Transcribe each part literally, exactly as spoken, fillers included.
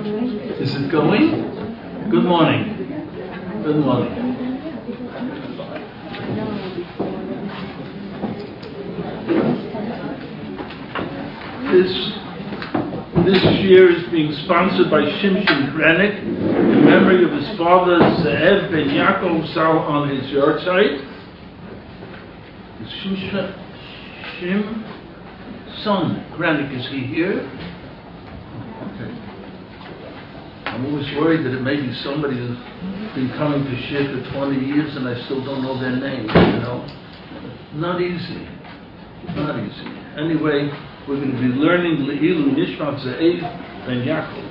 Is it going? Good morning. Good morning. This this year is being sponsored by Shimshon Granik in memory of his father Ze'ev ben Yaakov Zal on his yahrzeit. Shimshon Shim son Granik, is he here? Okay. I'm always worried that it may be somebody who's been coming to Shir for twenty years and I still don't know their names, you know. Not easy. Not easy. Anyway, we're going to be learning Le'ilu Nishmat Ze'ev ben Yaakov.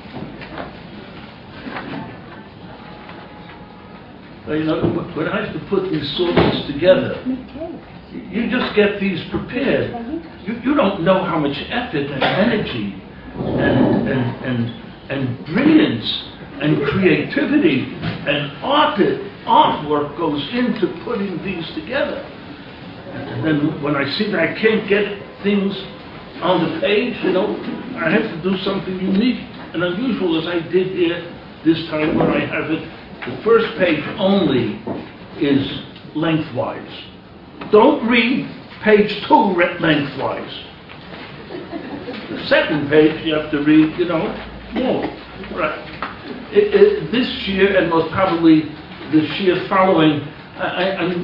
Well, you know, when I have to put these sources together, you just get these prepared. You, you don't know how much effort and energy and and and, and brilliance and creativity and art artwork goes into putting these together. And then when I see that I can't get things on the page, you know, I have to do something unique and unusual, as I did here this time, where I have it. The first page only is lengthwise. Don't read page two lengthwise. The second page you have to read, you know, more. Right. It, it, this year, and most probably the year following, I, I, I'm,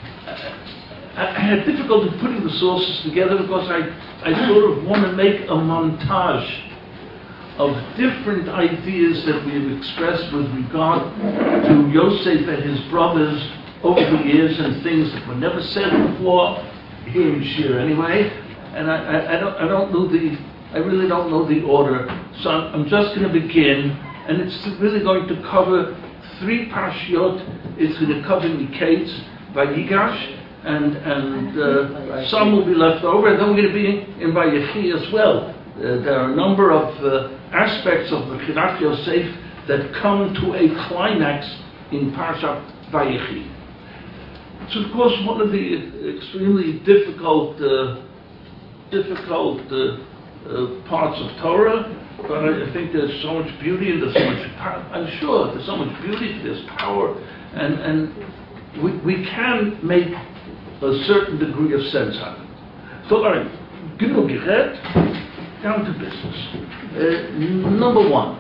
I, I had difficulty putting the sources together because I, I sort of want to make a montage of different ideas that we have expressed with regard to Yosef and his brothers over the years, and things that were never said before here in Shir anyway. And I, I, I don't I don't know the I really don't know the order. So I'm, I'm just going to begin, and it's really going to cover three parshiot. It's going to cover Miketz, Vayigash, and and uh, some will be left over, and then we're going to be in Vayechi as well. Uh, there are a number of uh, aspects of the Chirat Yosef that come to a climax in Parshat Vayechi. It's of course one of the extremely difficult, uh, difficult uh, uh, parts of Torah, but I, I think there's so much beauty and there's so much power. I'm sure there's so much beauty, there's power, and and we we can make a certain degree of sense out of it. So, all right, genug geredet. Down to business. Uh, number one,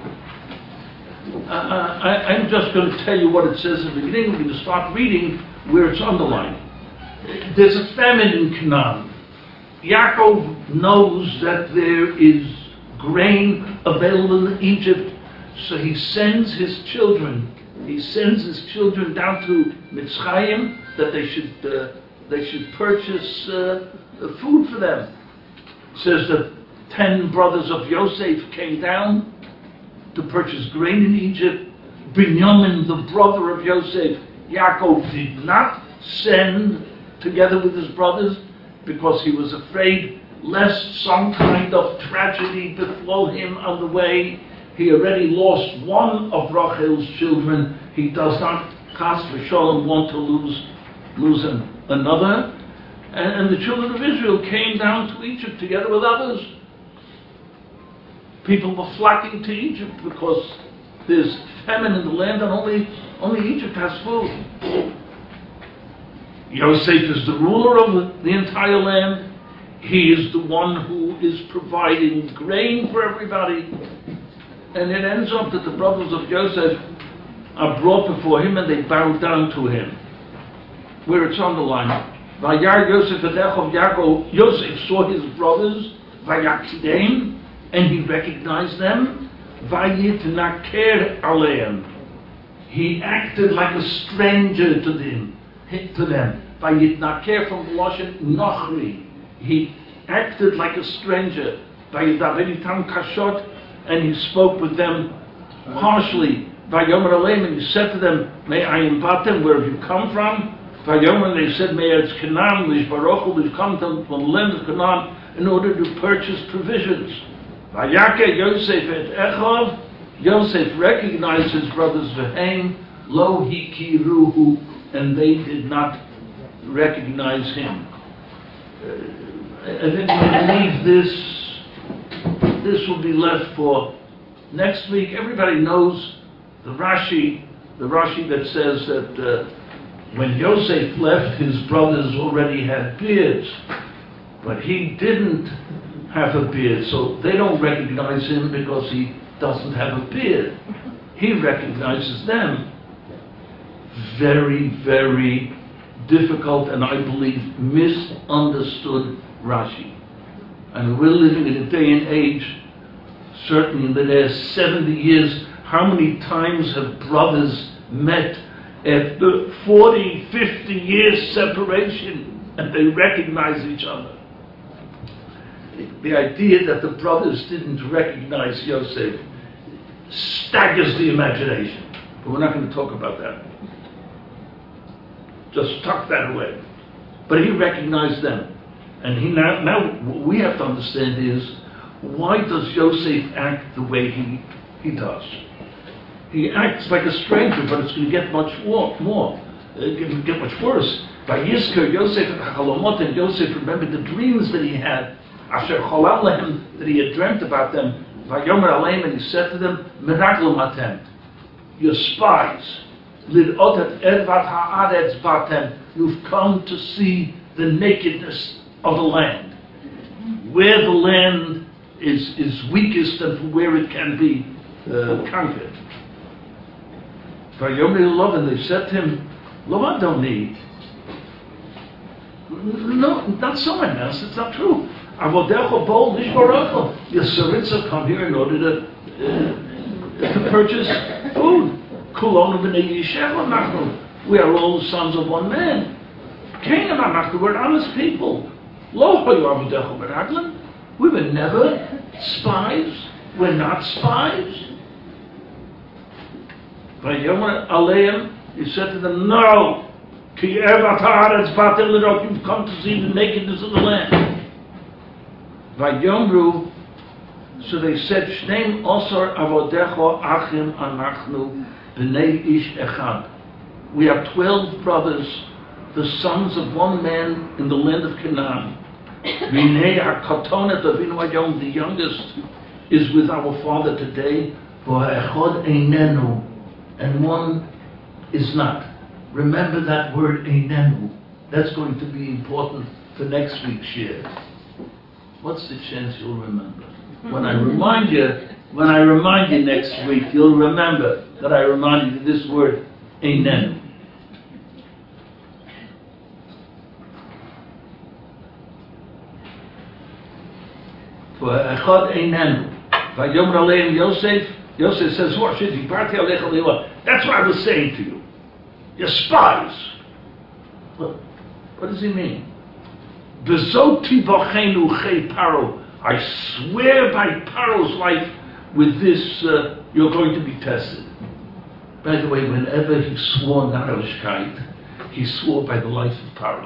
uh, I, I'm just going to tell you what it says at the beginning. We're going to start reading where it's underlined. There's a famine in Canaan. Yaakov knows that there is grain available in Egypt, so he sends his children. He sends his children down to Mitzrayim that they should uh, they should purchase uh, food for them. It says that ten brothers of Yosef came down to purchase grain in Egypt. Binyamin, the brother of Yosef, Yaakov did not send together with his brothers because he was afraid lest some kind of tragedy befall him on the way. He already lost one of Rachel's children. He does not, chas v'sholom, want to lose, lose an, another. And, and the children of Israel came down to Egypt together with others. People were flocking to Egypt because there's famine in the land and only, only Egypt has food. Yosef is the ruler of the entire land. He is the one who is providing grain for everybody. And it ends up that the brothers of Yosef are brought before him and they bow down to him. Where it's underlined, Vayar Yosef Adechov Yaakov, Yosef saw his brothers, Vayakidem, and he recognized them. Vayitnaker aleim. He acted like a stranger to them. To them. Vayitnaker from the Lashon Nochri. He acted like a stranger. Vayidaveritam kashot, and he spoke with them harshly. Vayomer aleim, and he said to them, "May I invite them? Where have you come from?" Vayomer, they said, "May it's Canaan, Lishbarochu, we've come from the land of Canaan in order to purchase provisions." Vayake Yosef et Echov, Yosef recognized his brothers Vehem, lo hikiruhu, and they did not recognize him. Uh, I think we leave this, this will be left for Next week, everybody knows the Rashi, the Rashi that says that uh, when Yosef left, his brothers already had beards, but he didn't have a beard, so they don't recognize him because he doesn't have a beard. He recognizes them. Very, very difficult, and I believe misunderstood Rashi. And we're living in a day and age, certainly in the last seventy years, how many times have brothers met after forty, fifty years separation and they recognize each other? The idea that the brothers didn't recognize Yosef staggers the imagination. But we're not going to talk about that. Just tuck that away. But he recognized them. And he now, now what we have to understand is, why does Yosef act the way he, he does? He acts like a stranger, but it's going to get much more. more. It's going to get much worse. By Yizkor, Yosef and Yosef remembered the dreams that he had, Asher Cholal Lehem, that he had dreamt about them. Vayomer Aleim, and he said to them, Meraglo Matem, you're spies. Lidot et Ervat Haaretz Batem, you've come to see the nakedness of the land. Where the land is, is weakest and where it can be uh, conquered. Vayomer Lov, and they said to him, Lo Adoni. No, not so, my master, it's not true. Avodecho bol nishbarocho. Your servants have come here in order to, uh, to purchase food. Kulonu b'nei Yishev anachnu. We are all the sons of one man. Canaan anachnu, we're honest people. Lo hayu avodecho b'raglan. We were never spies. We're not spies. Vayomer aleim, he said to them, no. Ki ervat haaretz batem lidot, you've come to see the nakedness of the land. Vayomru, so they said, Shneim osar avodecho achim anachnu b'nei ish echad. We are twelve brothers, the sons of one man in the land of Canaan. V'nei ha'katonet avinu hayom, the youngest, is with our father today. V'ha'echad einenu, and one is not. Remember that word einenu. That's going to be important for next week's year. What's the chance you'll remember? When I remind you, when I remind you next week, you'll remember that I reminded you this word, einenu. For echad einenu. Vayomer aleim Yosef. Yosef says, "What should you? That's what I was saying to you. You're spies." What, what does he mean? Bezoti v'chenu chei Paro. I swear by Paro's life, with this uh, you're going to be tested. By the way, whenever he swore Naroshkeit, he swore by the life of Paro.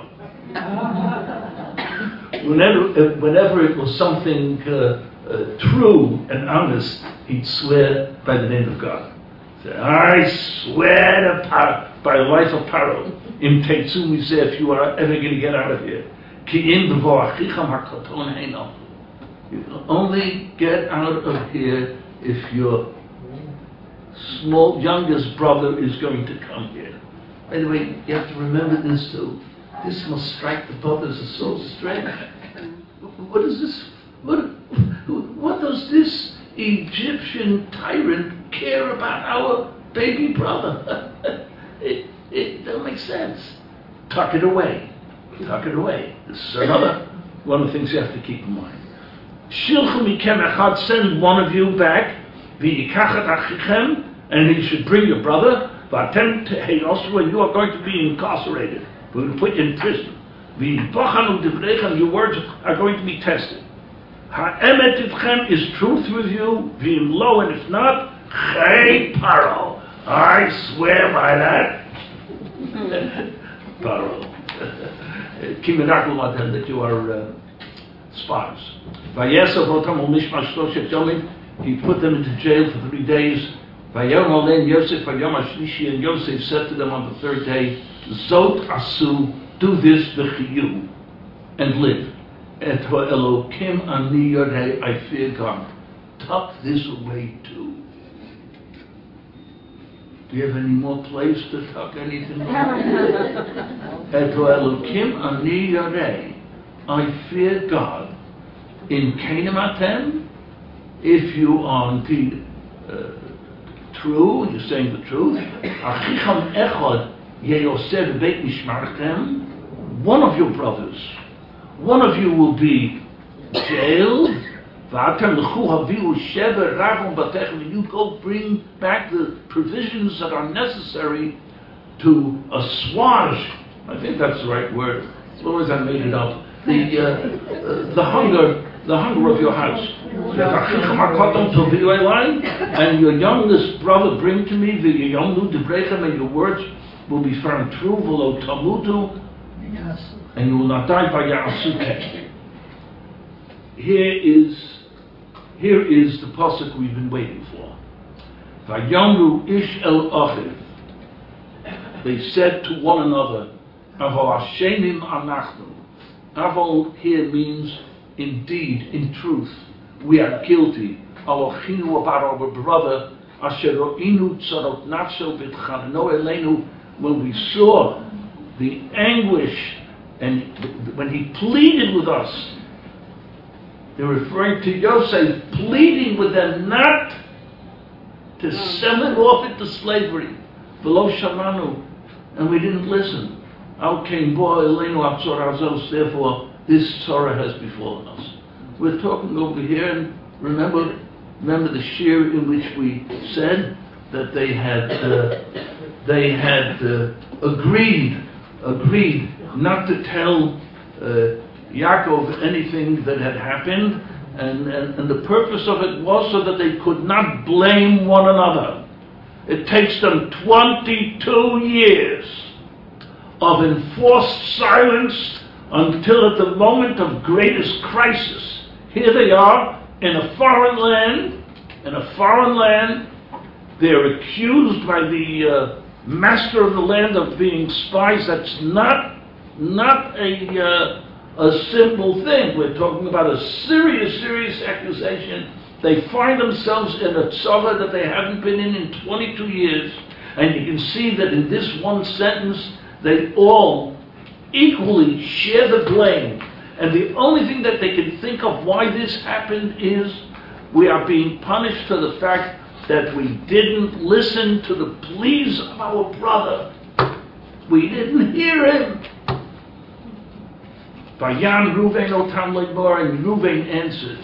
whenever, uh, whenever it was something uh, uh, true and honest, he'd swear by the name of God. Say, I swear to Paro, by the life of Paro. Im teitzu mizeh, if you are ever going to get out of here. Ki im bevo achicham hakaton heino. You can only get out of here if your small youngest brother is going to come here. By the way, you have to remember this too. This must strike the brothers of so strange. What is this? What, what does this Egyptian tyrant care about our baby brother? it, it doesn't make sense. Tuck it away. Tuck it away. This is another one of the things you have to keep in mind. Shilchu mikem echad, send one of you back, v'yikachat achichem, and he should bring your brother, v'atem teheyosru, and you are going to be incarcerated. We're going to put you in prison. V'yibachanu divrechem, your words are going to be tested. Ha'emet ivchem, is truth with you, v'im lo, and if not, chei Paro. I swear by that. Paro. Kiminakul matem, that you are uh, spies. Vayesav otam ul mishmash shloshet yomim, he put them into jail for three days. Vayom alein Yosef vayom hashlishi, and Yosef said to them on the third day, Zot asu, do this v'chiyu, and live. Et ha'elokim ani yodei, I fear God. tuck this away too. Do you have any more place to tuck anything away? Eto Elokim ani yarei. I fear God. In Canaan atem, if you are indeed uh, true, you're saying the truth. Achicham echad yeyoseh beit mishmartem. One of your brothers, one of you will be jailed. V'atem l'chu haviu shever ravon batechem. And you go bring back the provisions that are necessary to assuage. I think that's the right word. Otherwise I made it up. The uh, uh, the hunger, the hunger of your house. And your youngest brother bring to me the younglu debrechem, and your words will be found true. V'lo tamutu, and you will not die by ya'asuke. Here is here is the pasuk we've been waiting for. Vayamru ish el achiv. They said to one another, Avol Hashemim anachnu. Avol here means indeed, in truth, we are guilty. Our chinu about our brother, asher ro'inu tzarot nafsho v'tchaneno elenu, when we saw the anguish and when he pleaded with us. They're referring to Yosef pleading with them not to sell him off into slavery. V'lo shamanu, and we didn't listen. Al came bo elenu atzor azos, therefore this tzara has befallen us. We're talking over here, and remember, remember the shir in which we said that they had uh, they had uh, agreed agreed not to tell uh, Yaakov anything that had happened, and, and and the purpose of it was so that they could not blame one another. It takes them twenty-two years of enforced silence until at the moment of greatest crisis, here they are in a foreign land, in a foreign land, they're accused by the uh, master of the land of being spies. That's not, not a, uh, a simple thing. We're talking about a serious, serious accusation. They find themselves in a tzara that they haven't been in in twenty-two years, and you can see that in this one sentence, they all equally share the blame. And the only thing that they can think of why this happened is we are being punished for the fact that we didn't listen to the pleas of our brother. We didn't hear him. Vayan Ruvain otam leibor, and Ruvain answered,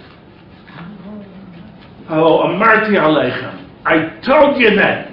"Oh, amarti aleichem, I told you that."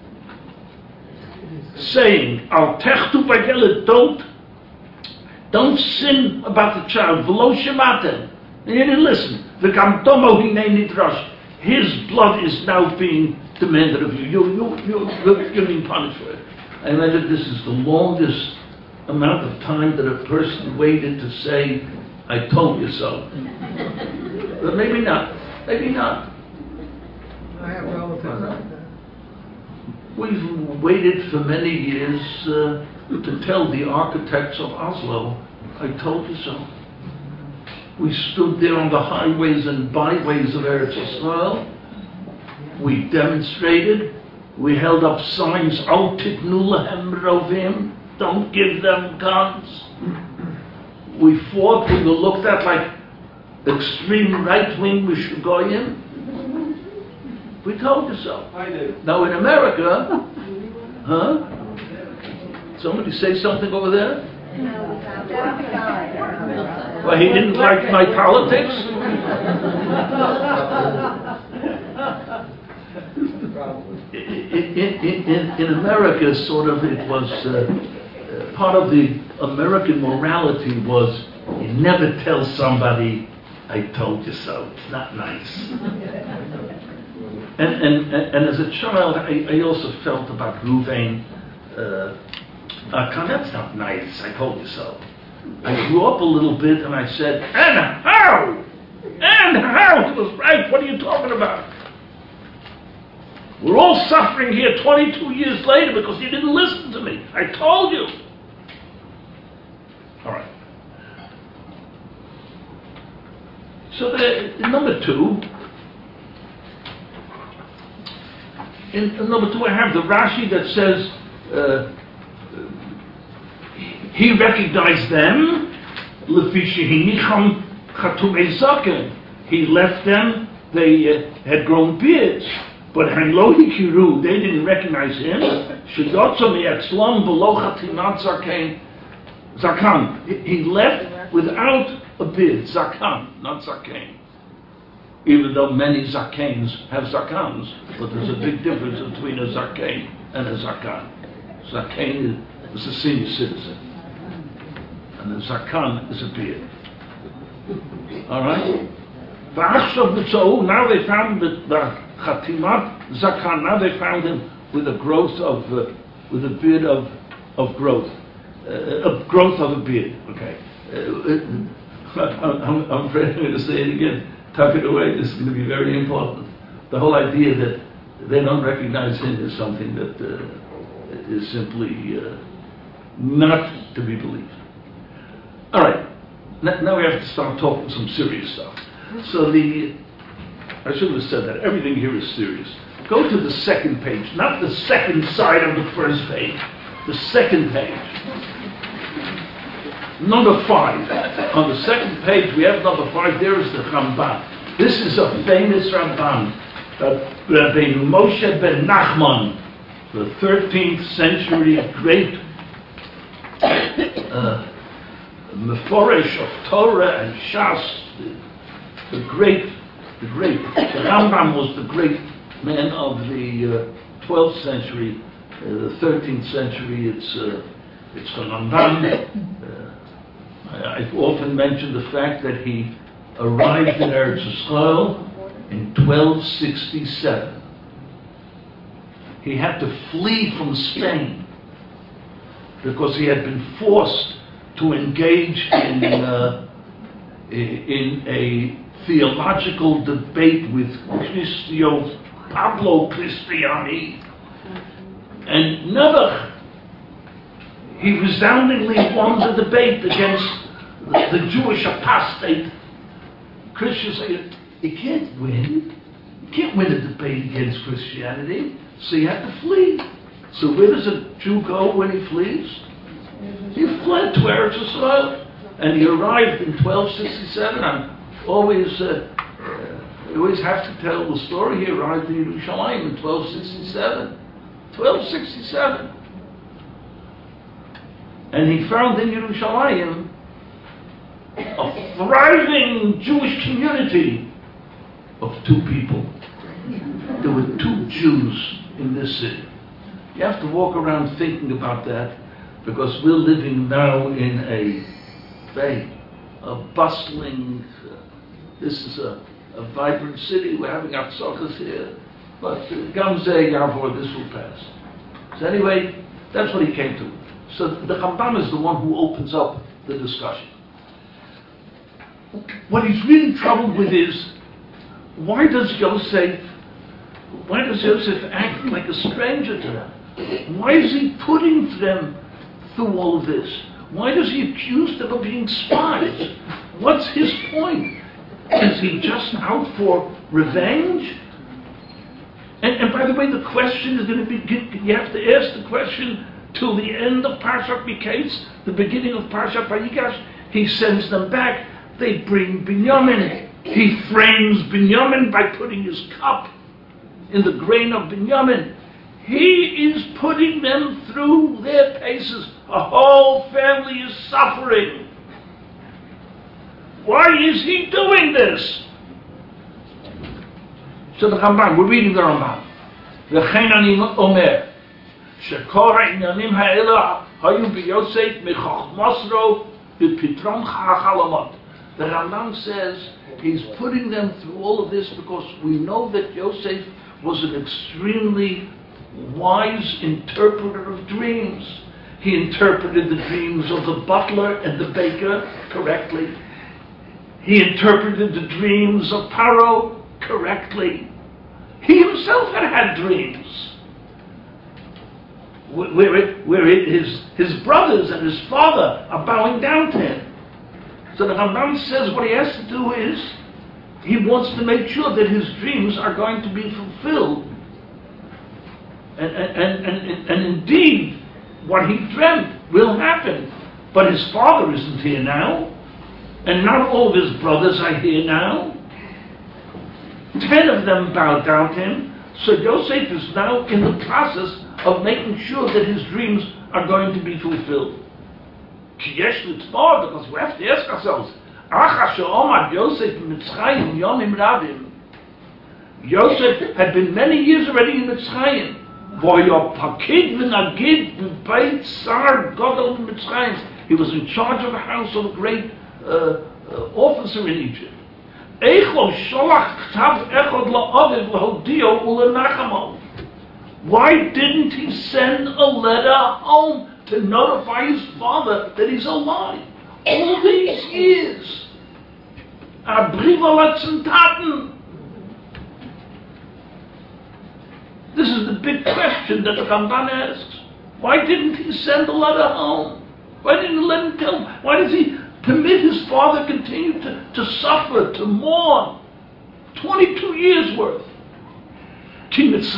Saying, "Al techtu bagel, don't, don't sin about the child. V'lo shematem, and you didn't listen. V'gam tomo hinei nidrash. His blood is now being demanded of you. You, you, you, you you're being punished for it." I imagine this is the longest amount of time that a person waited to say, "I told you so." But maybe not. Maybe not. I have relatives like that. We've waited for many years uh, to tell the architects of Oslo, "I told you so." We stood there on the highways and byways of Eretz Yisrael. We demonstrated. We held up signs, "Al titnu lahem rovim," don't give them guns. We fought. We were looked at like extreme right-wing Mishugoyim. We told you so. I did. Now in America, huh? Somebody say something over there? Well, he didn't like my politics? in, in, in, in America, sort of, it was, uh, part of the American morality was, you never tell somebody, "I told you so." It's not nice. And, and, and as a child, I, I also felt about Ruvain, uh, uh, that's not nice, "I told you so." I grew up a little bit and I said, "And how? And how? It was right, what are you talking about? We're all suffering here twenty-two years later because you didn't listen to me. I told you." All right. So the, number two, in, in number two, I have the Rashi that says uh, he recognized them. He left them. They uh, had grown beards, but they didn't recognize him. He left without a beard, zakan, not zaken. Even though many zakens have zakans, but there's a big difference between a zaken and a zakan. Zaken is a senior citizen, and a zakan is a beard. All right? So now they found that the Chatimat Zakan, now they found him with a growth of, uh, with a beard of, of growth, uh, a growth of a beard. Okay. Uh, I'm, I'm afraid I'm going to say it again. Tuck it away. This is going to be very important. The whole idea that they don't recognize him is something that uh, is simply uh, not to be believed. All right. Now we have to start talking some serious stuff. So the, I should have said that, everything here is serious. Go to the second page, not the second side of the first page, the second page. Number five. On the second page, we have number five, there is the Ramban. This is a famous Ramban, uh, Rabbi Moshe ben Nachman, the thirteenth century great uh, Meforesh of Torah and Shas, the, the great, the great, the Rambam was the great man of the uh, twelfth century, uh, the thirteenth century, it's, uh, it's the Rambam. Uh, I, I've often mentioned the fact that he arrived in Eretz Yisrael in twelve sixty-seven. He had to flee from Spain because he had been forced to engage in, uh, in a theological debate with Christio, Pablo Cristiani, and Nebuch. He resoundingly won the debate against the, the Jewish apostate. Christians say, you can't win. You can't win a debate against Christianity, so you have to flee. So where does a Jew go when he flees? He fled to Eretz Yisrael, and he arrived in twelve sixty-seven. I'm always, uh, uh, I always have to tell the story. He arrived in Yerushalayim in twelve sixty-seven. twelve sixty-seven. And he found in Yerushalayim a thriving Jewish community of two people. There were two Jews in this city. You have to walk around thinking about that, because we're living now in a, a, a bustling, uh, this is a, a vibrant city. We're having Atzachas here, but Gamzeh Yavor, this will pass. So anyway, that's what he came to. So the Rambam is the one who opens up the discussion. What he's really troubled with is, why does Yosef, why does Yosef act like a stranger to them? Why is he putting them through all of this? Why does he accuse them of being spies? What's his point? Is he just out for revenge? And, and by the way, the question is going to be, you have to ask the question till the end of Parshat Miketz, the beginning of Parshat Vayigash. He sends them back. They bring Binyamin. He frames Binyamin by putting his cup in the grain of Binyamin. He is putting them through their paces. A whole family is suffering. Why is he doing this? So the Rambam, we're reading the Rambam. V'chein ani omer, shekor ha'inyanim ha'ela hayu b'Yosef mechachmasro b'pitron ha'chalamot. The Rambam says he's putting them through all of this because we know that Yosef was an extremely wise interpreter of dreams. He interpreted the dreams of the butler and the baker correctly. He interpreted the dreams of Paro correctly. He himself had had dreams where, it, where it, his, his brothers and his father are bowing down to him. So the Rambam says what he has to do is he wants to make sure that his dreams are going to be fulfilled. And, and, and, and indeed, what he dreamt will happen. But his father isn't here now. And not all of his brothers are here now. Ten of them bowed down to him. So Yosef is now in the process of making sure that his dreams are going to be fulfilled. Because we have to ask ourselves, Yosef had been many years already in Mitzrayim. He was in charge of the house of a great uh, uh, officer in Egypt. Why didn't he send a letter home to notify his father that he's alive? All these years. This is the big question that the Ramban asks. Why didn't he send a letter home? Why didn't he let him tell him? Why does he permit his father continue to, to suffer, to mourn? twenty-two years worth. His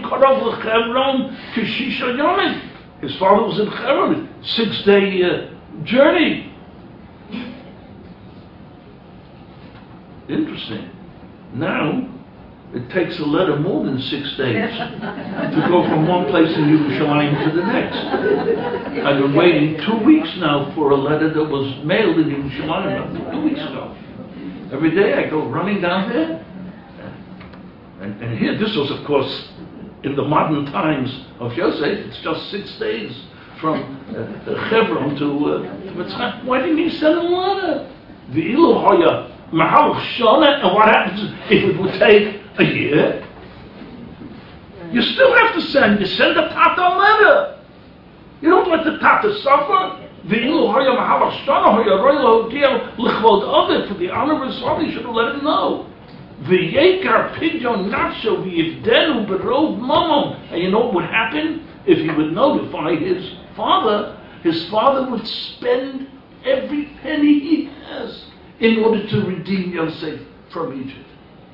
father was in Hebron, six-day uh, journey. Interesting. Now, it takes a letter more than six days to go from one place in Yerushalayim to the next. I've been waiting two weeks now for a letter that was mailed in Yerushalayim two weeks ago. Every day I go running down there. And, and here, this was, of course, in the modern times of Yosef, it's just six days from uh, Hebron to uh, Mitzrayim. Why didn't he send a letter? The Iluhoya Mahal Shana, and what happens if it would take a year? You still have to send. You send the Tata a letter. You don't let the Tata suffer. The Iluhoya Mahal Shana Hoya Royal Hodiel Lichvod Ovid, for the honor of his father, you should have let him know. V'yekar pidyon nafsho v'yivdenu berov mamon. And you know what would happen? If he would notify his father, his father would spend every penny he has in order to redeem Yosef from Egypt.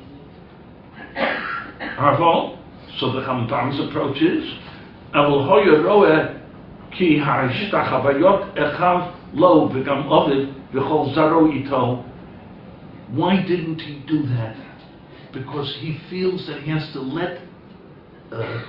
Harval, so the Ramban's approach is, Avol hoya roeh ki ha'ishtachavayot echav lo v'gam ovid v'chol zaro ito. Why didn't he do that? Because he feels that he has to let uh,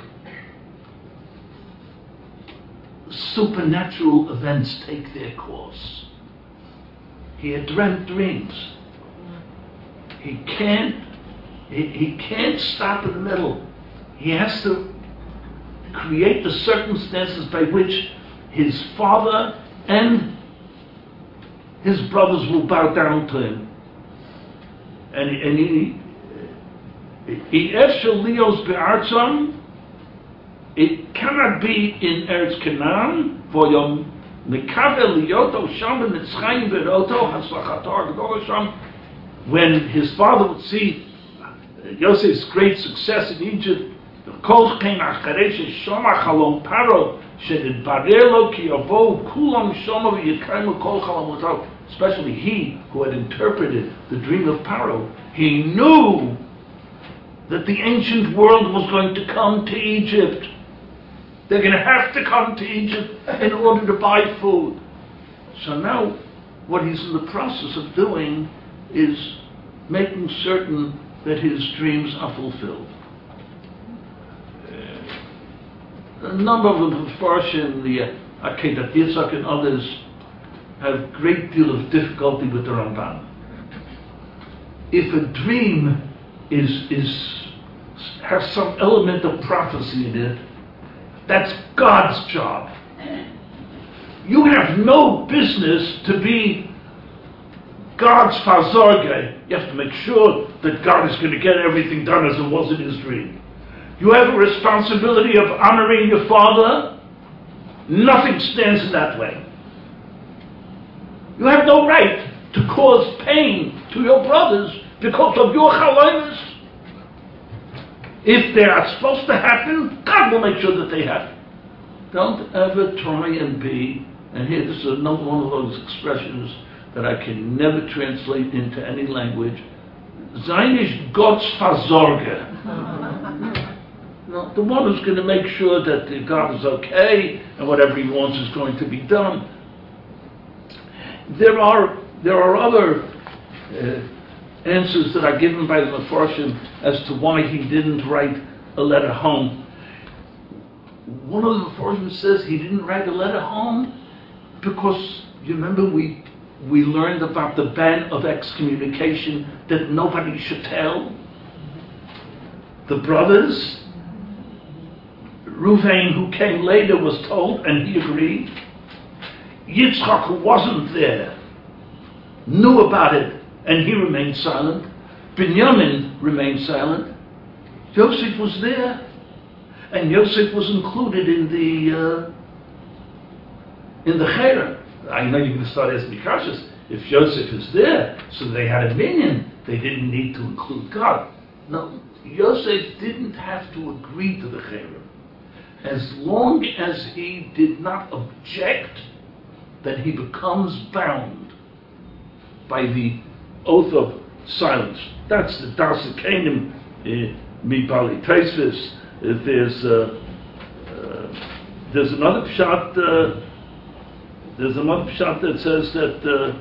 supernatural events take their course. He had dreamt dreams. He can't he, he can't stop in the middle. He has to create the circumstances by which his father and his brothers will bow down to him. And, and he it cannot be in Eretz Canaan for your when his father would see Yosef's great success in Egypt, especially he who had interpreted the dream of Paro, he knew that the ancient world was going to come to Egypt. They're going to have to come to Egypt in order to buy food. So now what he's in the process of doing is making certain that his dreams are fulfilled. Uh, a number of the Mepharshim, the Akedat Yitzhak and others, have a great deal of difficulty with the Ramban. If a dream is is has some element of prophecy in it, that's God's job. You have no business to be God's fazorge. You have to make sure that God is going to get everything done as it was in his dream. You have a responsibility of honoring your father. Nothing stands in that way. You have no right to cause pain to your brothers because of your chalonos. If they are supposed to happen, God will make sure that they happen. Don't ever try and be, and here this is another one of those expressions that I can never translate into any language. Sein ist Gott's Versorger. No, the one who's going to make sure that uh, God is okay and whatever he wants is going to be done. There are there are other uh, answers that are given by the Mefarshim as to why he didn't write a letter home. One of the Mefarshim says he didn't write a letter home because, you remember, we we learned about the ban of excommunication that nobody should tell. The brothers, Ruvain, who came later, was told, and he agreed. Yitzchak, who wasn't there, knew about it, and he remained silent. Binyamin remained silent. Yosef was there, and Yosef was included in the uh, in the Chera. I know you're going to start asking me questions. If Yosef is there, so they had a minion, they didn't need to include God. No, Yosef didn't have to agree to the Chera. As long as he did not object, that he becomes bound by the oath of silence. That's the Das Kenim Mi Bali Taisvis. There's uh, uh, there's another pshat. Uh, there's another pshat that says that uh,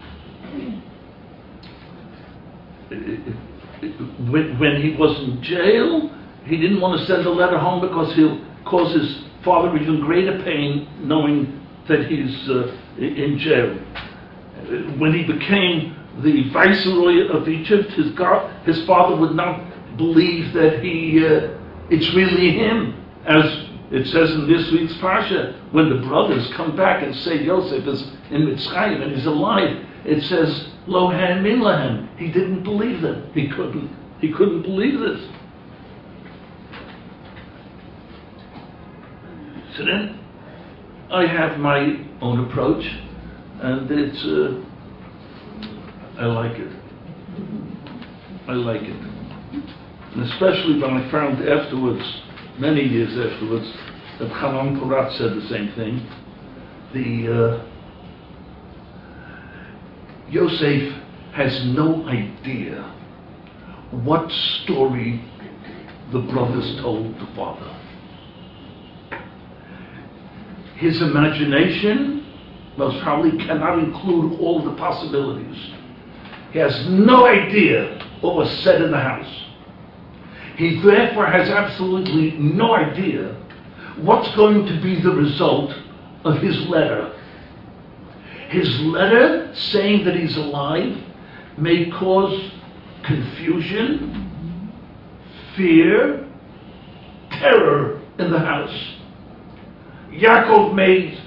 when, when he was in jail, he didn't want to send a letter home because he'll cause his father even greater pain, knowing that he's uh, in jail. When he became the viceroy of Egypt, his God, his father would not believe that he uh, it's really him, as it says in this week's parsha. When the brothers come back and say Yosef is in Mitzrayim and he's alive, it says Lo han min lahem. He didn't believe them. He couldn't. He couldn't believe this. So then, I have my own approach, and it's, uh, I like it. I like it. And especially when I found afterwards, many years afterwards, that Hanan Porat said the same thing. The, uh, Yosef has no idea what story the brothers told the father. His imagination most probably cannot include all the possibilities. He has no idea what was said in the house. He therefore has absolutely no idea what's going to be the result of his letter. His letter saying that he's alive may cause confusion, fear, terror in the house. Yaakov may,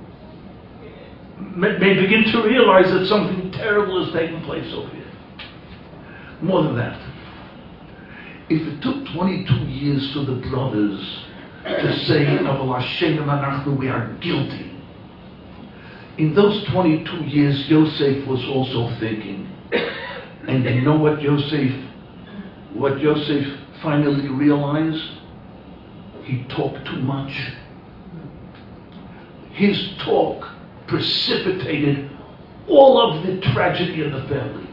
may begin to realize that something terrible is taking place over here. More than that, if it took twenty-two years for the brothers to say, Aval Hashem anachnu, we are guilty, in those twenty-two years, Yosef was also thinking. And you know what Yosef, what Yosef finally realized? He talked too much. His talk precipitated all of the tragedy of the family.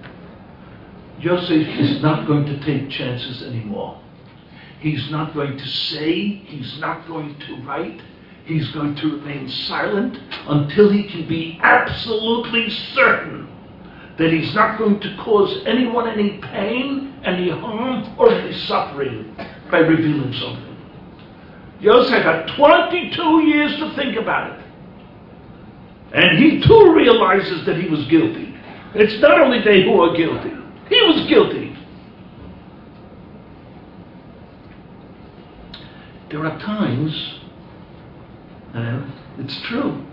Yosef is not going to take chances anymore. He's not going to say, he's not going to write, he's going to remain silent until he can be absolutely certain that he's not going to cause anyone any pain, any harm, or any suffering by revealing something. Yosef had twenty-two years to think about it. And he too realizes that he was guilty. It's not only they who are guilty. He was guilty. There are times, and it's true,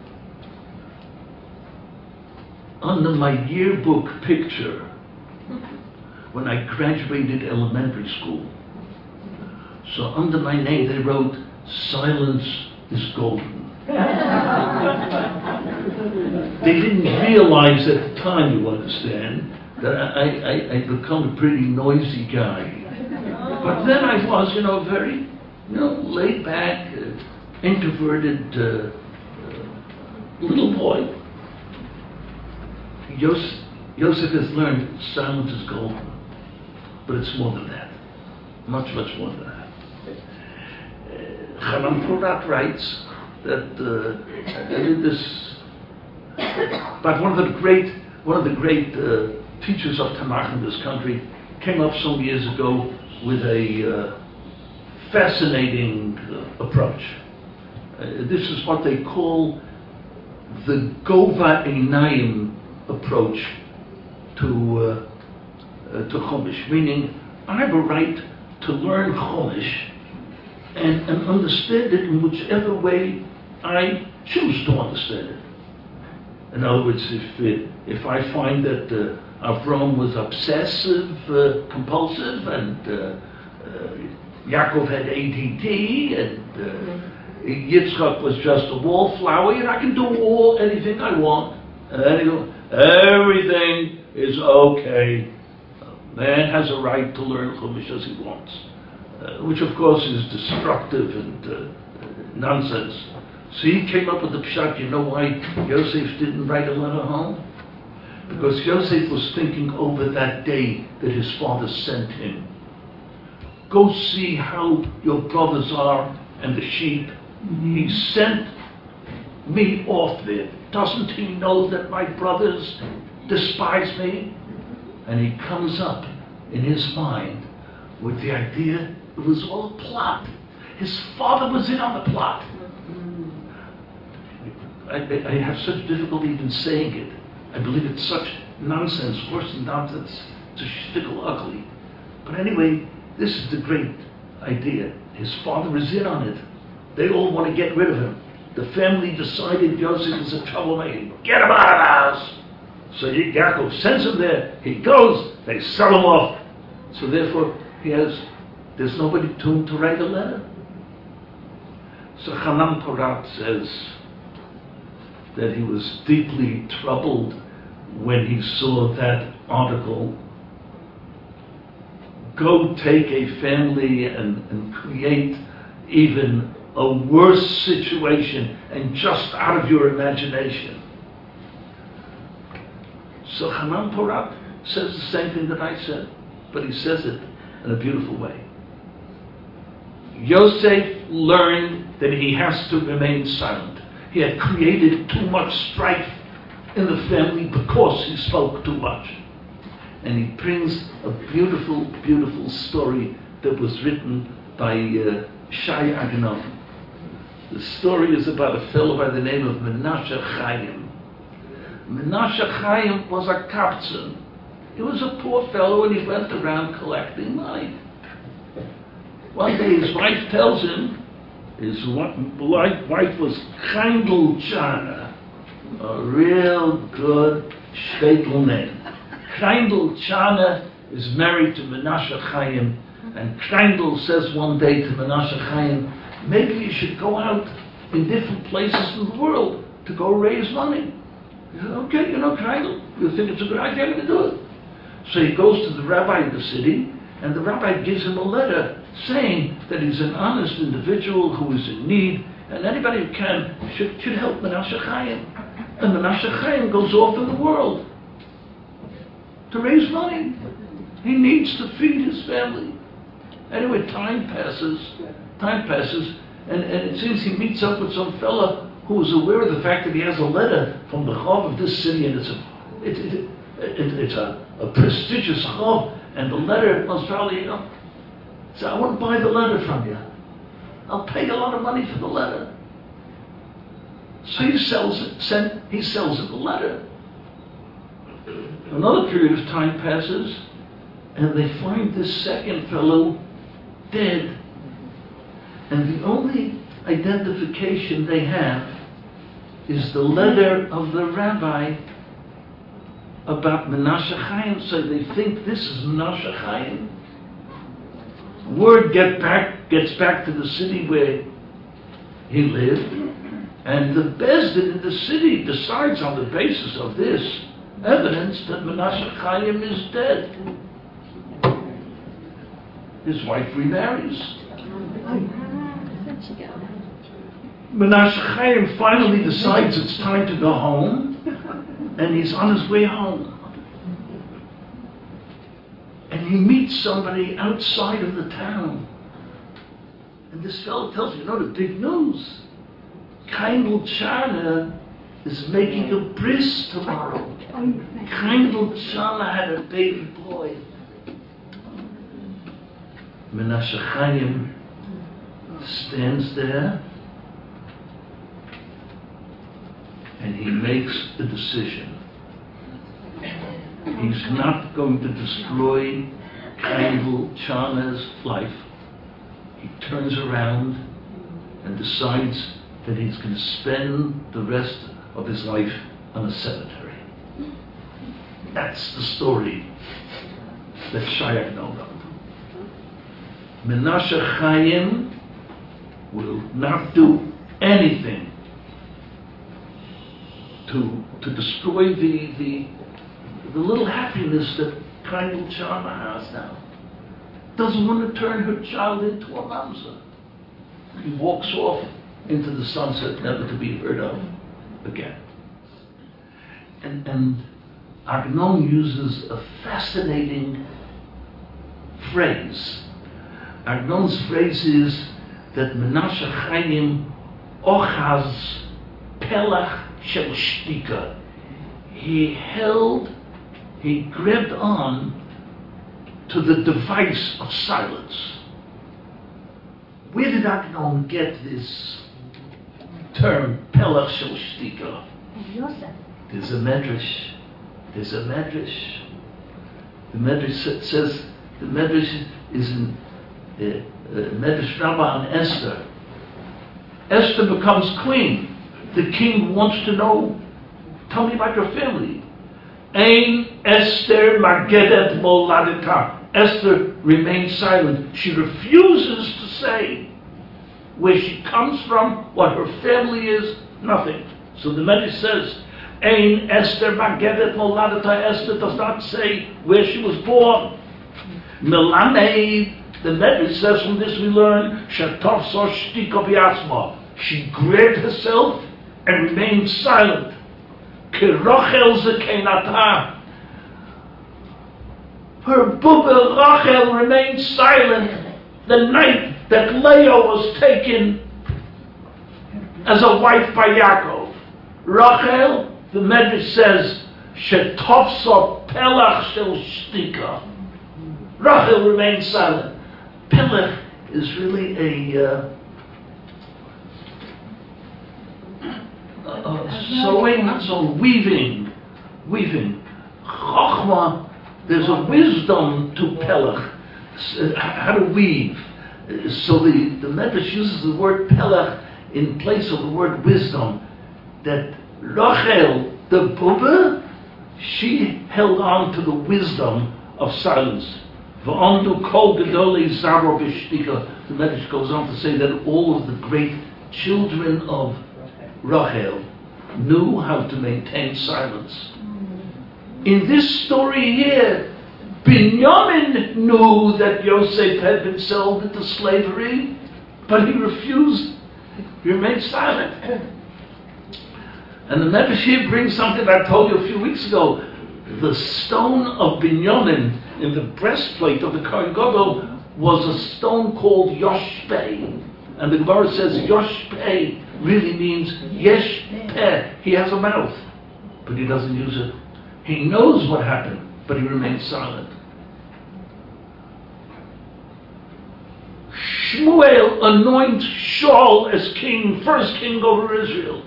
under my yearbook picture, when I graduated elementary school, so under my name they wrote, "Silence is golden." They didn't realize at the time, you understand, that I, I, I'd become a pretty noisy guy. But then I was, you know, very, you know, laid back, uh, introverted uh, uh, little boy. Yosef, Yosef has learned silence is golden. But it's more than that. Much, much more than that. Chanan Porat writes that uh, and in this, but one of the great, one of the great uh, teachers of Tanakh in this country came up some years ago with a uh, fascinating uh, approach. Uh, this is what they call the Gova Einayim approach to uh, uh, to Chumash, meaning I have a right to learn Chumash and, and understand it in whichever way I choose to understand it. In other words, if it, if I find that uh, Avram was obsessive, uh, compulsive, and uh, uh, Yaakov had A D D, and uh, Yitzchak was just a wallflower, and I can do all anything I want. And anything, everything is okay. Man has a right to learn Chumash as he wants, uh, which of course is destructive and uh, nonsense. So he came up with the pshat. You know why Yosef didn't write a letter home? Because Yosef was thinking over that day that his father sent him. Go see how your brothers are and the sheep. He sent me off there. Doesn't he know that my brothers despise me? And he comes up in his mind with the idea it was all a plot. His father was in on the plot. I, I have such difficulty even saying it. I believe it's such nonsense, worse than nonsense. It's a shtickle ugly. But anyway, this is the great idea. His father is in on it. They all want to get rid of him. The family decided Yosef is a troublemaker. Get him out of the house. So Yaakov sends him there. He goes. They sell him off. So therefore, he has. There's nobody to him to write a letter. So Chanan Porat says that he was deeply troubled when he saw that article. Go take a family and, and create even a worse situation, and just out of your imagination. So Chanan Porat says the same thing that I said, but he says it in a beautiful way. Yosef learned that he has to remain silent. He had created too much strife in the family because he spoke too much. And he brings a beautiful, beautiful story that was written by uh, Shai Agnon. The story is about a fellow by the name of Menashe Chaim. Menashe Chaim was a kaptzon. He was a poor fellow and he went around collecting money. One day his wife tells him, his wife was Chaindl Chana, a real good shtetl name. Chaindl Chana is married to Menashe Chaim, and Chaindl says one day to Menashe Chaim, maybe you should go out in different places in the world to go raise money. He said, okay, you know, Chaindl, you think it's a good idea, I'm going to do it. So he goes to the rabbi in the city, and the rabbi gives him a letter saying that he's an honest individual who is in need, and anybody who can should, should help Menashe Chaim. And Menashe Chaim goes off in the world to raise money. He needs to feed his family. Anyway, time passes, time passes, and, and it seems he meets up with some fella who is aware of the fact that he has a letter from the Chav of this city, and it's a, it, it, it, it's a, a prestigious Chav, and the letter must probably, you know, say, I want to buy the letter from you. I'll pay a lot of money for the letter. So he sells it, sent, he sells it the letter. Another period of time passes, and they find this second fellow dead. And the only identification they have is the letter of the rabbi about Menashe Chaim. So they think this is Menashe Chaim. Word get back, gets back to the city where he lived, and the Beis Din in the city decides on the basis of this evidence that Menashe Chaim is dead. His wife remarries. Menashe Chaim finally decides it's time to go home, and he's on his way home. And he meets somebody outside of the town. And this fellow tells me, you know, the big news. Kindle Chana is making a bris tomorrow. Kindle Chana had a baby boy. Menashe Chaim stands there and he makes a decision. He's not going to destroy Kindle Chana's life. He turns around and decides that he's going to spend the rest of his life on a cemetery. That's the story that Shayach knows of. Menashe Chaim will not do anything to to destroy the the, the little happiness that Kindle Chana has now. Doesn't want to turn her child into a mamzer. He walks off into the sunset, never to be heard of again. And, and Agnon uses a fascinating phrase. Agnon's phrase is that Menashe Chaim ochaz pelach shel shtika. He held, he grabbed on to the device of silence. Where did Agnon get this term, pelach shel shtika? There's a medrash. There's a medrash. The medrash says, the medrash is in uh, uh, Medrash Rabbah on Esther. Esther becomes queen. The king wants to know, tell me about your family. Ein Esther magedet moladita. Esther remains silent. She refuses to say where she comes from, what her family is, nothing. So the Medrash says, Ein Esther magedet moladita. Esther does not say where she was born. Milanei, the Medrash says, from this we learn, Shatov so shtika biasma. She grabbed herself and remained silent. Kerochel zekenata. Her Bubba Rachel remained silent the night that Leah was taken as a wife by Yaakov. Rachel, the Medrash says, Shetofsa pelach shel shtika. Rachel remained silent. Pelach is really a uh, uh, sewing, so weaving, weaving. Chochmah. There's a wisdom to pelach, how to weave. So the, the Medrash uses the word pelach in place of the word wisdom. That Rachel, the Bubba, she held on to the wisdom of silence. V'amdu kol gedolei zaro b'shtika. The Medrash goes on to say that all of the great children of Rachel knew how to maintain silence. In this story here, Binyamin knew that Yosef had been sold into slavery, but he refused. He remained silent. And the Medrash here brings something I told you a few weeks ago. The stone of Binyamin in the breastplate of the Kohen Gadol was a stone called Yoshpeh. And the Gemara says Yoshpeh really means Yesh Peh. He has a mouth, but he doesn't use it. He knows what happened, but he remains silent. Shmuel anoints Shaul as king, first king over Israel.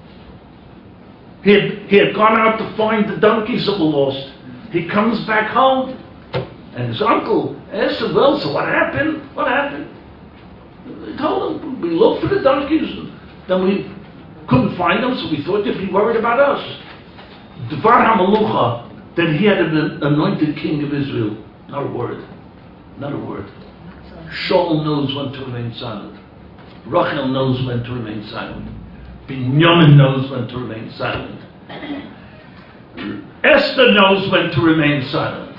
He had, he had gone out to find the donkeys that were lost. He comes back home, and his uncle asked him, well, so what happened? What happened? He told him, we looked for the donkeys, and then we couldn't find them, so we thought you'd be worried about us. Dvar HaMalucha, that he had been anointed king of Israel. Not a word. Not a word. Shaul knows when to remain silent. Rachel knows when to remain silent. Binyamin knows when to remain silent. Esther knows when to remain silent.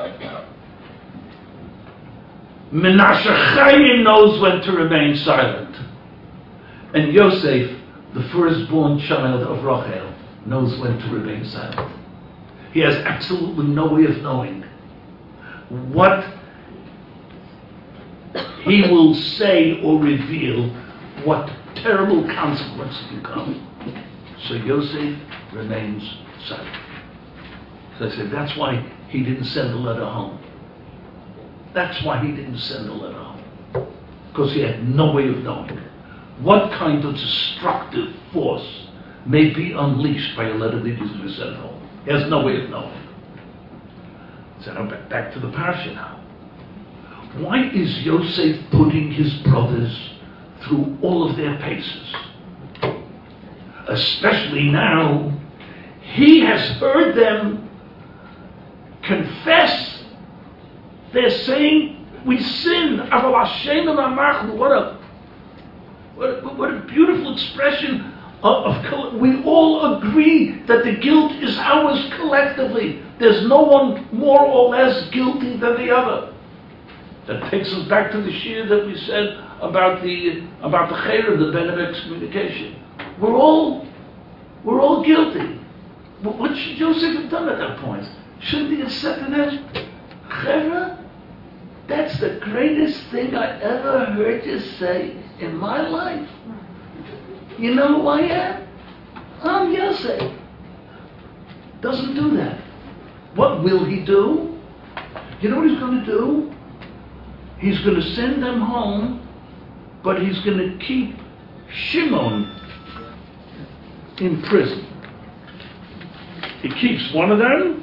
Menashe Chaim knows when to remain silent. And Yosef, the firstborn child of Rachel, knows when to remain silent. He has absolutely no way of knowing what he will say or reveal what terrible consequences will come. So Yosef remains silent. So I said, that's why he didn't send a letter home. That's why he didn't send a letter home. Because he had no way of knowing what kind of destructive force may be unleashed by a letter that he's going to send home. He has no way of knowing. So now back, back to the parsha now. Why is Yosef putting his brothers through all of their paces? Especially now, he has heard them confess. They're saying, we sinned. What a, what a, what a beautiful expression of, of, we all agree that the guilt is ours collectively. There's no one more or less guilty than the other. That takes us back to the shir that we said about the about the chayrim, the ben of excommunication. We're all we're all guilty. But what should Joseph have done at that point? Shouldn't he have said to them, Chayra, that's the greatest thing I ever heard you say in my life. You know who I am? I'm Yosef. Doesn't do that. What will he do? You know what he's going to do? He's going to send them home, but he's going to keep Shimon in prison. He keeps one of them.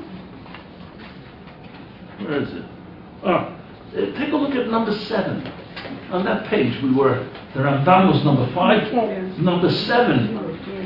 Where is it? Oh, take a look at number seven. On that page we were. The Rambam was number five. Number seven.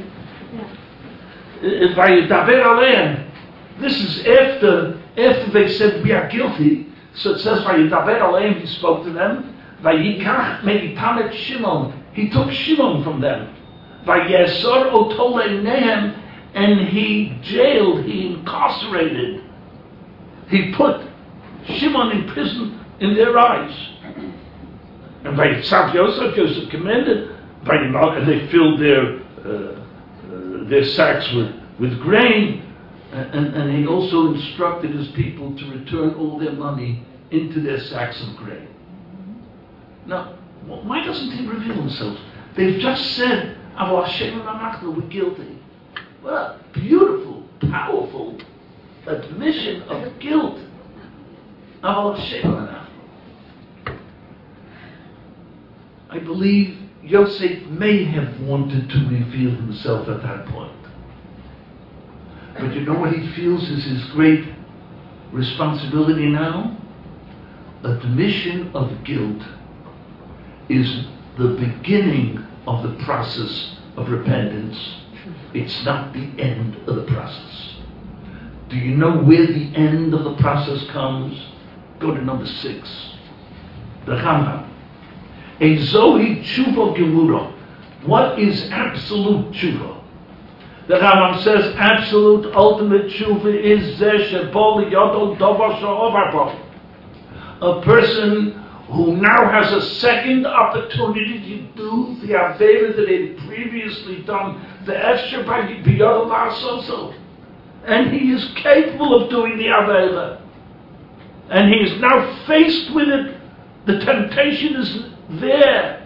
Vayidaber aleim. This is after after they said we are guilty. So it says Vayidaber aleim. He spoke to them. Vayikach meitanet Shimon. He took Shimon from them. Vayesor oto leinehem, and he jailed. He incarcerated. He put Shimon in prison in their eyes. And by Yitzhak Yosef, Yosef commanded, by the and they filled their uh, uh, their sacks with, with grain, and, and he also instructed his people to return all their money into their sacks of grain. Now, why doesn't he reveal himself? They've just said, Avo Hashem Ramachnu, we're guilty. What a beautiful, powerful admission of guilt. Avo Hashem Ramachnu. I believe Yosef may have wanted to reveal himself at that point. But you know what he feels is his great responsibility now? Admission of guilt is the beginning of the process of repentance. It's not the end of the process. Do you know where the end of the process comes? Go to number six. The Rambam. Ezohi tshuva gemura. What is absolute tshuva? The Rambam says absolute ultimate tshuva is zeh shebo liyado davar she'ovar bo. A person who now has a second opportunity to do the avera that he had previously done, the efshar b'yado la'asoso, and he is capable of doing the avera, and he is now faced with it. The temptation is there.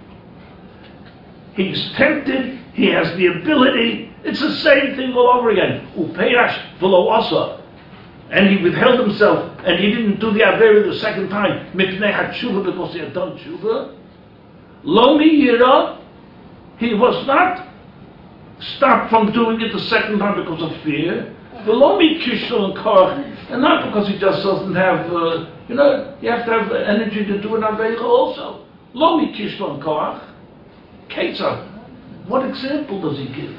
He's tempted, he has the ability. It's the same thing all over again. Upeirash v'lo asa. And he withheld himself, and he didn't do the avera the second time. Mipnei hatshuva, because he had done tshuva. Lo miyira, he was not stopped from doing it the second time because of fear. V'lo mikishol and korach, and not because he just doesn't have, uh, you know, you have to have the energy to do an avera also. Lo mikishol and korach. Ketzah, what example does he give?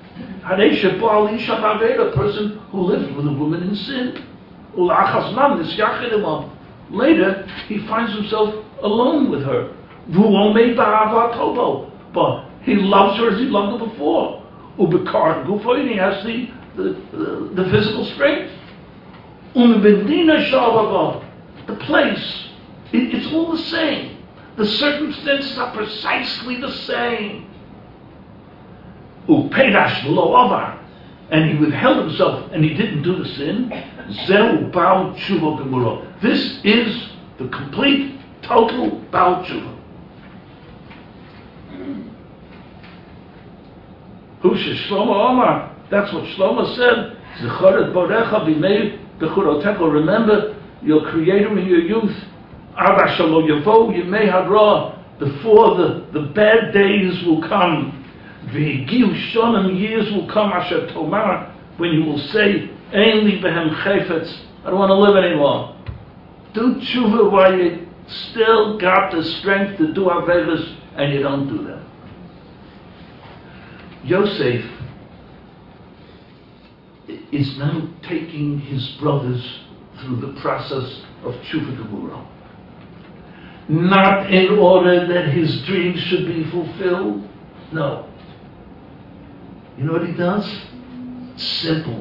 A person who lives with a woman in sin. Later, he finds himself alone with her. But he loves her as he loved her before. And he has the, the, the, the physical strength. The place, it, it's all the same. The circumstances are precisely the same. Upeidash lo avar, and he withheld himself, and he didn't do the sin. Zeu ba'al tshuva gemura. This is the complete, total Baal Tshuva. Husha Shlomo Omar, that's what Shlomo said. Zechoret borecha b'nei b'churotecha. Remember your Creator in your youth. Arba shalo yavo yimei hara. Before the, the bad days will come. V'higiu shonim, years will come. Asher tomar, when you will say, Ein li behem chayfetz. I don't want to live anymore. Do tshuva while you still got the strength to do averos, and you don't do them. Yosef is now taking his brothers through the process of tshuva gemura. Not in order that his dreams should be fulfilled. No. You know what he does? Simple.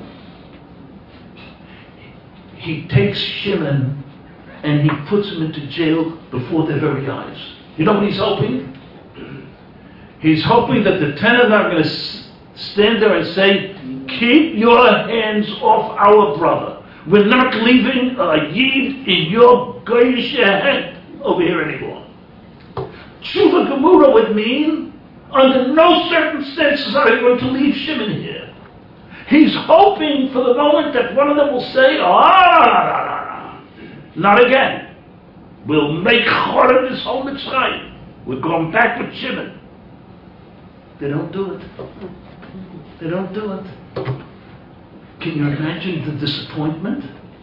He takes Shimon and he puts him into jail before their very eyes. You know what he's hoping? He's hoping that the ten of them are going to stand there and say, keep your hands off our brother. We're not leaving a yid in your goyish head over here anymore. Tshuva Gemura would mean, under no circumstances are you going to leave Shimon here. He's hoping for the moment that one of them will say, ah, not again. We'll make chorah this whole Mitzrayim. We're going back with Shimon. They don't do it. They don't do it. Can you imagine the disappointment?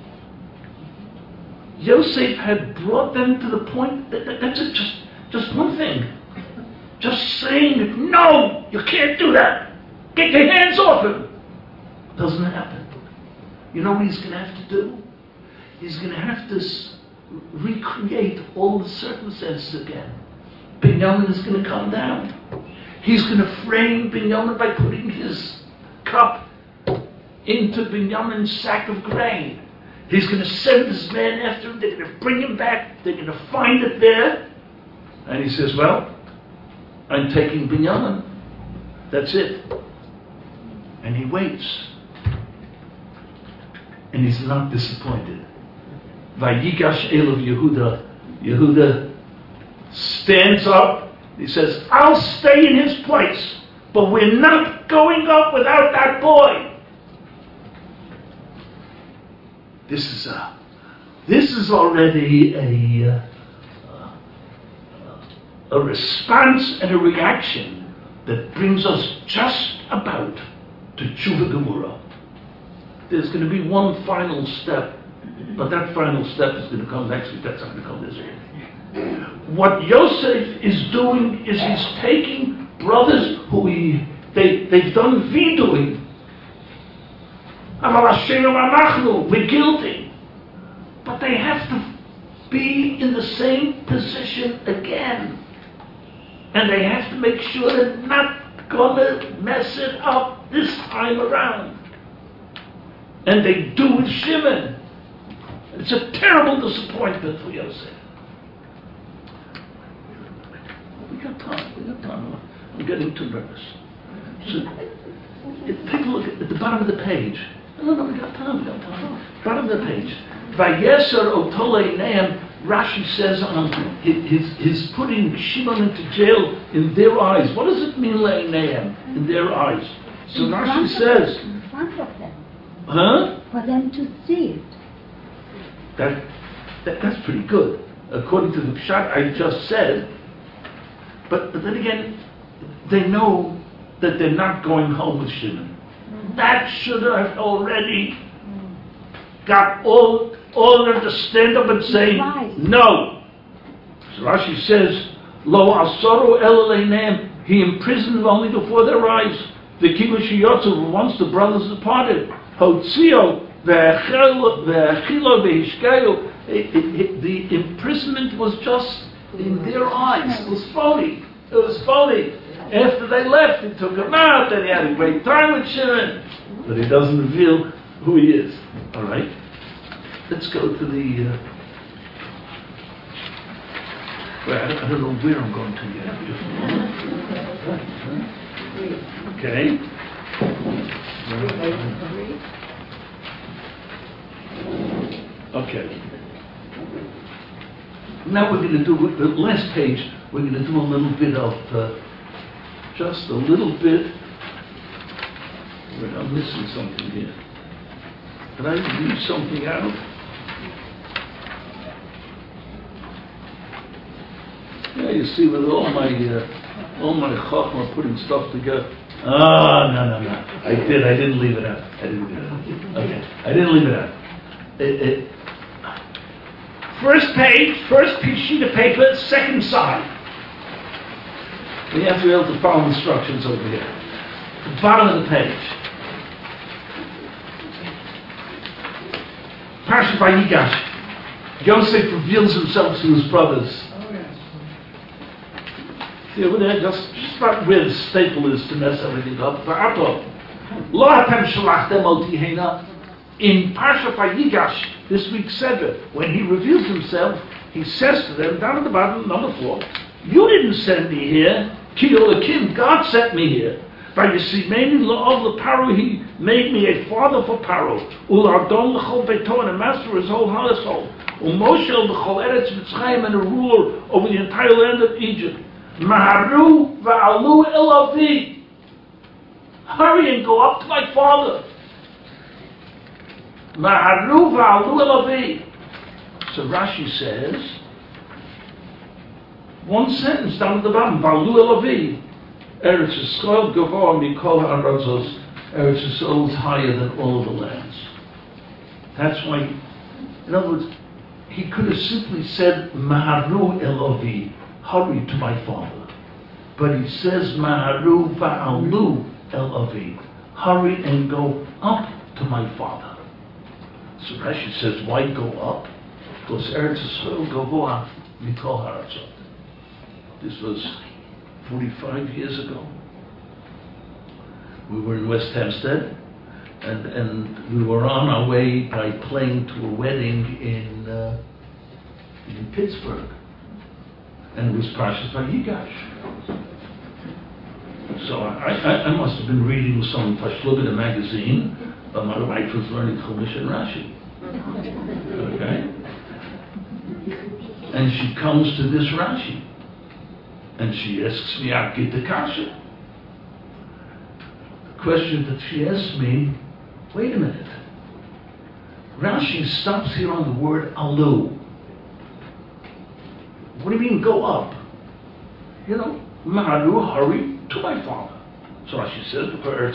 Yosef had brought them to the point that, that that's it, just, just one thing. Just saying, no, you can't do that. Get your hands off him. Doesn't happen. You know what he's going to have to do? He's going to have to s- recreate all the circumstances again. Binyamin is going to come down. He's going to frame Binyamin by putting his cup into Binyamin's sack of grain. He's going to send this man after him. They're going to bring him back. They're going to find it there. And he says, well, I'm taking Binyamin. That's it. And he waits. And he's not disappointed. Vayigash Elav Yehuda. Yehuda stands up. He says, I'll stay in his place, but we're not going up without that boy. This is a, this is already a, uh, a response and a reaction that brings us just about to Tshuva Gemura. There's going to be one final step, but that final step is going to come next week. That's not going to come this week. What Yosef is doing is he's taking brothers who he, they, they've done viduing. We're guilty. But they have to be in the same position again. And they have to make sure they're not going to mess it up this time around. And they do with Shimon. It's a terrible disappointment for Yosef. We got time, we got time. I'm getting too nervous. So, take a look at, at the bottom of the page. No, no, we got time, we got time. Bottom of the page. Vayeser otole neam, Rashi says on um, his, his putting Shimon into jail in their eyes. What does it mean, le'neim, in their eyes? So in Rashi says, in front of them. Huh? For them to see it. That, that that's pretty good, according to the pshat I just said. But, but then again, they know that they're not going home with Shimon. Mm-hmm. That should have already mm-hmm. got all all of them to stand up and say right. No. So Rashi says, Lo asoru el leinem, he imprisoned them only before their eyes. The kibushiyotzu, once the brothers departed, hotzio ve'echilo ve'hishkeyu, the imprisonment was just in their eyes. It was phony. It was phony. After they left, he took him out, and he had a great time with Shimon. But he doesn't reveal who he is. All right? Let's go to the... Uh, well, I don't, I don't know where I'm going to yet. Just okay. Okay. Now we're going to do, the last page, we're going to do a little bit of, uh, just a little bit. Wait, I'm missing something here. Did I leave something out? Yeah, you see, with all my, uh, all my chachma putting stuff together. Ah, no, no, no. I did, I didn't leave it out. I didn't leave it out. Okay, I didn't leave it out. It, it, First page, first sheet of paper, second side. we have to be able to follow instructions over here. The bottom of the page. Parshat Vayigash. Yosef reveals himself to his brothers. Oh, yes. See over there, just, just about where the staple is to mess everything up. Va'ato, Lo hatem shalachtem ol tihena. in Parshat Vayigash, this week's Seder, when he reveals himself, he says to them, down at the bottom, number four, you didn't send me here, Ki Olakim, God sent me here. Vayisimeni la'ov leParo, he made me a father for Paro, u'lardon l'chol beito, and a master of his whole household, u'moshel l'chol eretz Mitzrayim, and a ruler over the entire land of Egypt. Maharu va'alu el avi, hurry and go up to my father. Maharu va'alu el avi. So Rashi says, one sentence down at the bottom, va'alu el avi. Eretz Yisrael gavoa mikol ha'arazos. Eretz Yisrael is higher than all of the lands. That's why, in other words, he could have simply said, Maharu el avi, hurry to my father. But he says, Maharu va'alu el avi, hurry and go up to my father. So Rashi says, why go up? Because Eretz Yisrael gavoa mikol ha'arazot. This was forty-five years ago. We were in West Hampstead, and, and we were on our way by plane to a wedding in uh, in Pittsburgh, and it was Parshas Vayigash. So I, I, I must have been reading some Tashlubita magazine, but my wife was learning Chumash and Rashi. Okay, and she comes to this Rashi. And she asks me, Akit the Kasha. The question that she asks me, wait a minute. Rashi stops here on the word alu. What do you mean go up? You know, Maharu, hurry to my father. So Rashi says,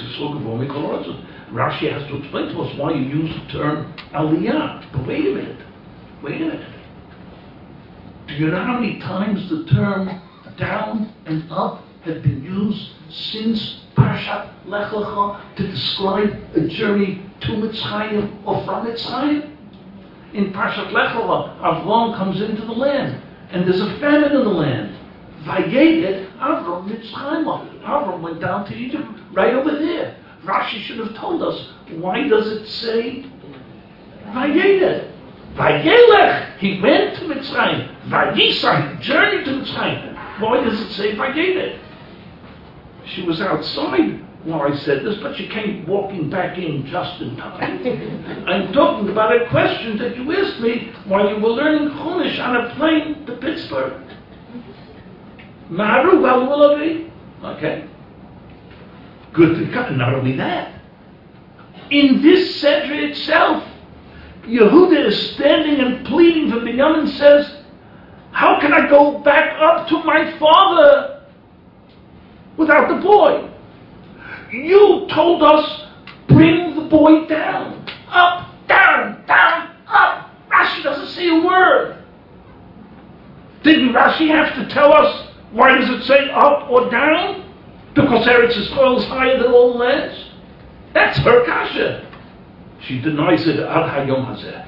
Rashi has to explain to us why you use the term aliyah. But wait a minute. Wait a minute. Do you know how many times the term down and up have been used since Parshat Lech Lecha to describe a journey to Mitzrayim or from Mitzrayim? In Parshat Lech Lecha, Avram comes into the land, and there's a famine in the land. Vayedet Avram Mitzrayim. Avram went down to Egypt, right over there. Rashi should have told us, why does it say Vayedet? Vayelech, he went to Mitzrayim. Vayisa, he journeyed to Mitzrayim. Why does it say Vayedet? She was outside while I said this, but she came walking back in just in time. I'm talking about a question that you asked me while you were learning Chumash on a plane to Pittsburgh. Maharu v'alu. Okay. Good to cut. Not only that, in this Seder itself, Yehuda is standing and pleading for Binyamin, says, how can I go back up to my father without the boy? You told us, bring the boy down. Up, down, down, up. Rashi doesn't say a word. Didn't Rashi have to tell us, why does it say up or down? Because Eretz Yisrael is higher than all the lands. That's her kasha. She denies it ad hayom hazeh.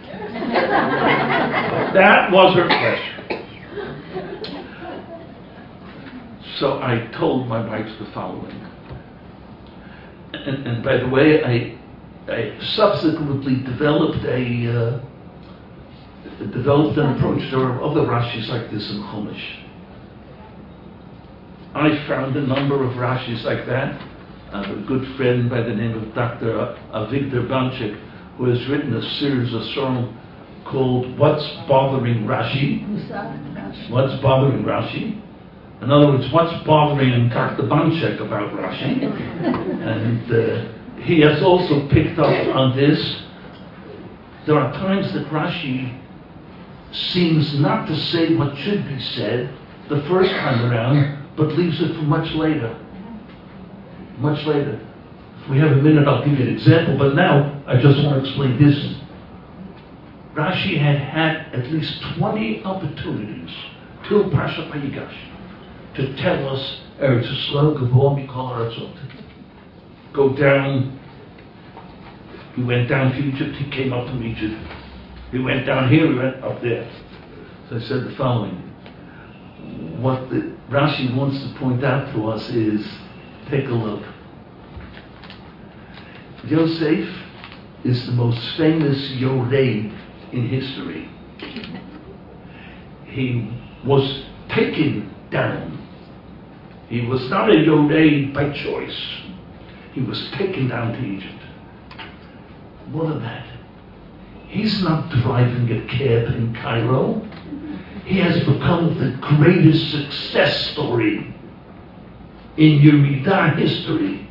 That was her question. So I told my wife the following. And, and by the way, I, I subsequently developed a uh, developed an approach. There are other Rashis like this in Chumash. I found a number of Rashis like that. I have a good friend by the name of Doctor Avigdor Banchik, who has written a series of songs called What's Bothering Rashi? What's Bothering Rashi? In other words, what's bothering Doctor Banchek about Rashi? And uh, he has also picked up on this. There are times that Rashi seems not to say what should be said the first time around, but leaves it for much later. Much later. If we have a minute, I'll give you an example, but now I just want to explain this. Rashi had had at least twenty opportunities till Parshat Vayigash to tell us Eretz Yisrael Gavor Mikol Haratzot. Go down. He went down to Egypt. He came up from Egypt. He went down here. He went up there. So I said the following: what the Rashi wants to point out to us is, take a look. Yosef is the most famous Yoreid in history. He was taken down. He was not a Yoreid by choice. He was taken down to Egypt. More than that, he's not driving a cab in Cairo. He has become the greatest success story in Yeridah history.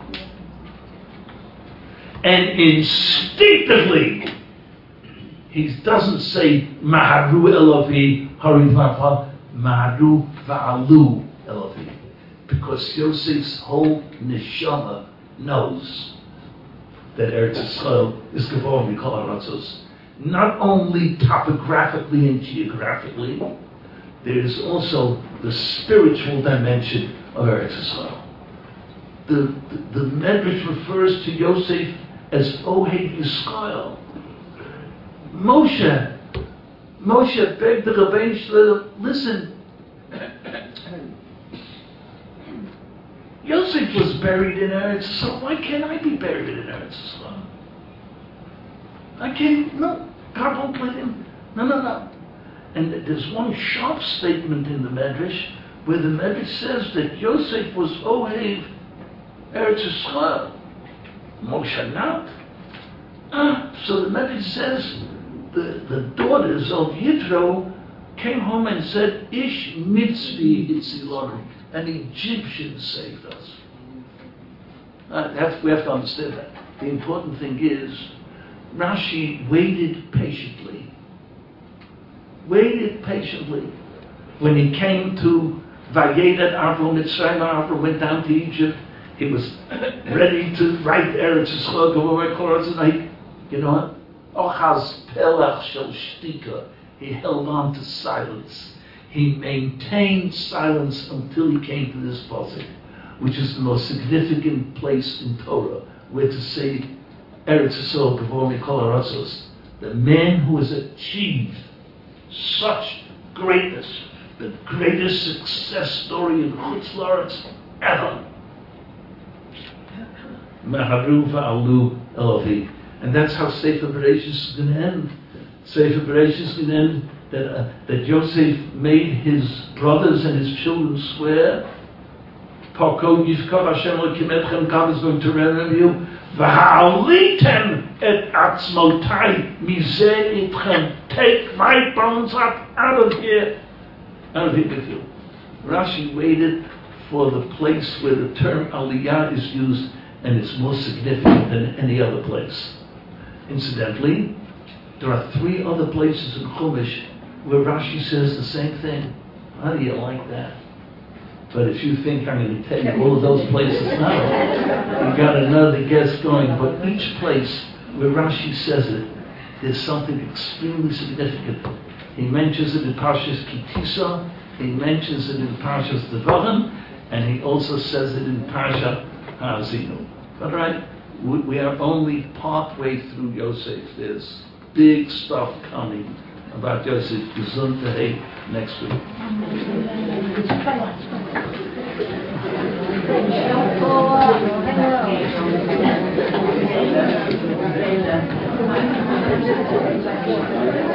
And instinctively, he doesn't say Maharu Elovi Harivafa, Maharu Va'alu Elovi, because Yosef's whole neshama knows that Eretz Yisrael is Gavor Mikol Haratzos. Not only topographically and geographically, there is also the spiritual dimension of Eretz Yisrael. The, the, the Medrash refers to Yosef as Ohed Yisrael. Moshe, Moshe begged the Rabbeinu Shlomo, listen, Yosef was buried in Eretz Yisrael. Why can't I be buried in Eretz Yisrael? I can't, no, God won't let him. No, no, no. And there's one sharp statement in the Medrash where the Medrash says that Yosef was Ohev Eretz Yisrael. Moshe not. Ah, so the Medrash says the, the daughters of Yitro came home and said, Ish mitzvi hitzilonu. An Egyptian saved us. Uh, that's, we have to understand that. The important thing is, Rashi waited patiently. Waited patiently. When he came to Vayedat Avram Mitzrayim, Avram went down to Egypt. He was ready to write Eretz Yisrael, Gavor Mikol Haratzot. You know what? Ochaz pelach shel shtika. He held on to silence. He maintained silence until he came to this pasuk, which is the most significant place in Torah, where to say Eretz Yisrael Gavor Mikol Haratzos. The man who has achieved such greatness, the greatest success story in Chutz La'aretz ever. Maharu Va'alu Elovi. And that's how Sefer Bereshis is going to end. Sefer Bereshis is going to end that, uh, that Yosef made his brothers and his children swear, Pakod Yifkod Hashem Elokim Etchem, God is going to remember you, V'ha'alitem et atzmotai mizeh itchem, take my bones up out of here, out of here with you. Rashi waited for the place where the term Aliyah is used, and it's more significant than any other place. Incidentally, there are three other places in Chumash where Rashi says the same thing. How do you like that? But if you think I'm going to tell you all of those places now, you got another guess going. But each place where Rashi says it, there's something extremely significant. He mentions it in Parshas Kitisa, he mentions it in Parshas Devarim, and he also says it in Parshat Ha'azinu. All right, we, we are only partway through Yosef. There's big stuff coming about Yosef. Gesundheit next week. Thank you.